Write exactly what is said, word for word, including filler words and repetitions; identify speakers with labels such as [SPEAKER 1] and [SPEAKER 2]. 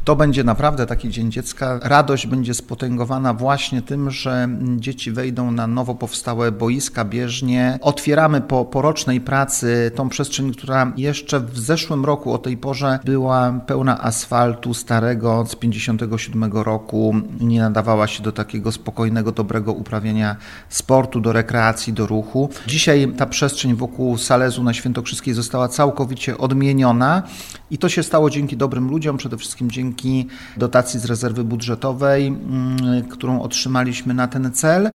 [SPEAKER 1] To będzie naprawdę taki Dzień Dziecka. Radość będzie spotęgowana właśnie tym, że dzieci wejdą na nowo powstałe boiska, bieżnie. Otwieramy po, po rocznej pracy tą przestrzeń, która jeszcze w zeszłym roku o tej porze była pełna asfaltu starego z pięćdziesiątego siódmego roku. Nie nadawała się do takiego spokojnego, dobrego uprawiania sportu, do rekreacji, do ruchu. Dzisiaj ta przestrzeń wokół Salezu na Świętokrzyskiej została całkowicie odmieniona i to się stało dzięki dobrym ludziom, przede wszystkim dzięki dotacji z rezerwy budżetowej, którą otrzymaliśmy na ten cel.